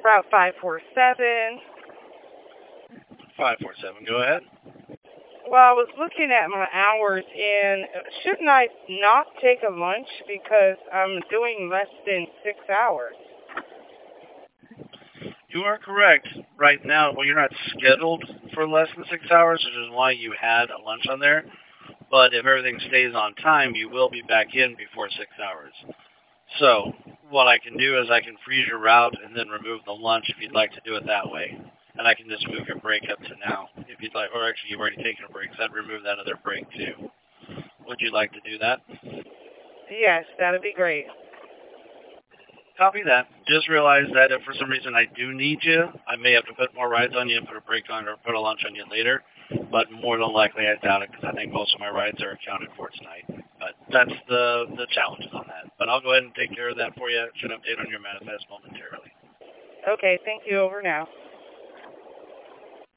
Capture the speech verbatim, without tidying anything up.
Route five four seven. five four seven, go ahead. Well, I was looking at my hours, and shouldn't I not take a lunch because I'm doing less than six hours? You are correct. Right now, well, you're not scheduled for less than six hours, which is why you had a lunch on there. But if everything stays on time, you will be back in before six hours. So what I can do is I can freeze your route and then remove the lunch if you'd like to do it that way. And I can just move your break up to now if you'd like. Or actually, you've already taken a break, so I'd remove that other break too. Would you like to do that? Yes, that'd be great. Copy that. Just realize that if for some reason I do need you, I may have to put more rides on you and put a break on or put a lunch on you later. But more than likely, I doubt it because I think most of my rides are accounted for tonight. But that's the the challenges on that. But I'll go ahead and take care of that for you. Should update on your manifest momentarily. Okay, thank you. Over now.